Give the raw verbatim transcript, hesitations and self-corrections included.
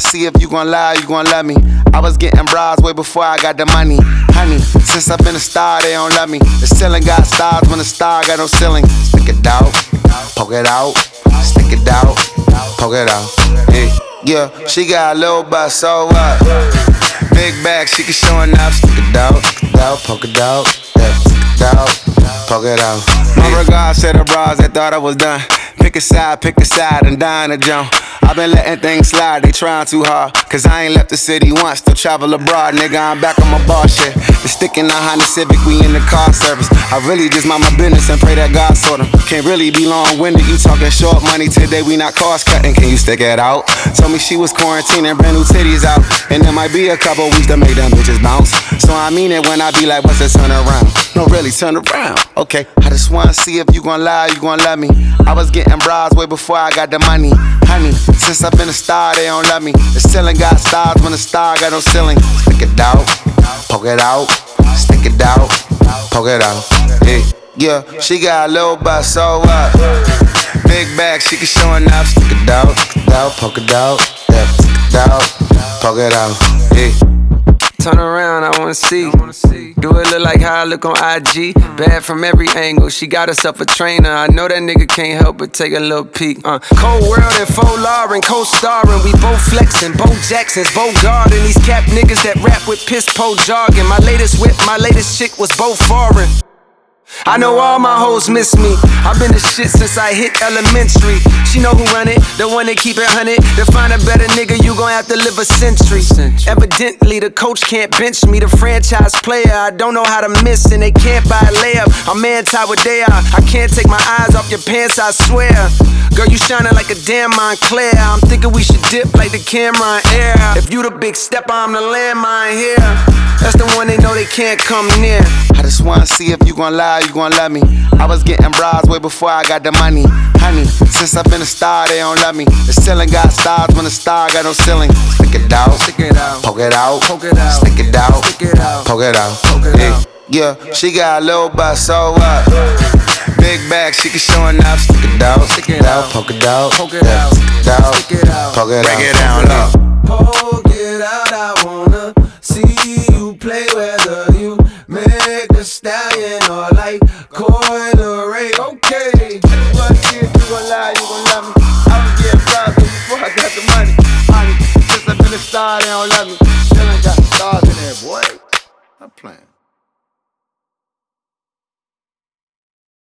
see if you gon' lie, you gon' love me. I was getting bras way before I got the money. Honey, since I've been a star, they don't love me. The ceiling got stars when the star got no ceiling. Stick it out, poke it out, stick it out, poke it out. Yeah, yeah, she got a little butt, so what? Big bag, she can show enough. Stick it out, stick it out, poke it out, yeah, stick it out, poke it out. My regards to the bras that thought I was done. Pick a side, pick a side, and dine a jump. I've been letting things slide, they trying too hard. Cause I ain't left the city once, still travel abroad. Nigga, I'm back on my bar shit. The stick in the Honda Civic, we in the car service. I really just mind my business and pray that God sort 'em. Can't really be long-winded, you talking short money today, we not cost cutting. Can you stick it out? Told me she was quarantining, brand new titties out. And there might be a couple weeks to make them bitches bounce. So I mean it when I be like, what's the turn around? No, really, turn around. Okay, I just wanna see if you gon' lie, you gon' love me. I was getting bras way before I got the money. Honey, since I've been a star, they don't love me. The ceiling got stars when the star got no ceiling. Stick it out, poke it out, stick it out, poke it out. Yeah, yeah, she got a little butt, so what? Big bag, she can show enough. Stick it out, stick it out, poke it out, yeah, stick it out, poke it out. Yeah. Turn around, I wanna see. Do it look like how I look on I G? Bad from every angle, she got herself a trainer. I know that nigga can't help but take a little peek. Uh, Cold World and Faux Lauren, co-starring. We both flexing, Bo Jackson's, Bo Garden. These cap niggas that rap with piss po jargon. My latest whip, my latest chick was both foreign. I know all my hoes miss me. I've been the shit since I hit elementary. She know who run it, the one that keep it hundred. To find a better nigga, you gon' have to live a century. Evidently, the coach can't bench me. The franchise player, I don't know how to miss, and they can't buy a layup. I'm anti what they are. I can't take my eyes off your pants, I swear. Girl, you shining like a damn Montclair. I'm thinking we should dip like the camera in air. If you the big stepper, I'm the landmine here. That's the one they know they can't come near. I just wanna see if you gon' lie, you gon' love me. I was getting bras way before I got the money. Honey, since I've been a star, they don't love me. The ceiling got stars when the star got no ceiling. Stick it out, stick it out, poke it out, poke it out, stick it out, stick it out, poke it out. Poke it yeah, out. yeah, she got a little butt, so what? Big bag, she can show enough. Stick it out, stick it out, poke it out, poke it yeah, out, stick it out, stick it out, poke it out. Break it down low. Poke it out, I wanna see you play whether you make a stallion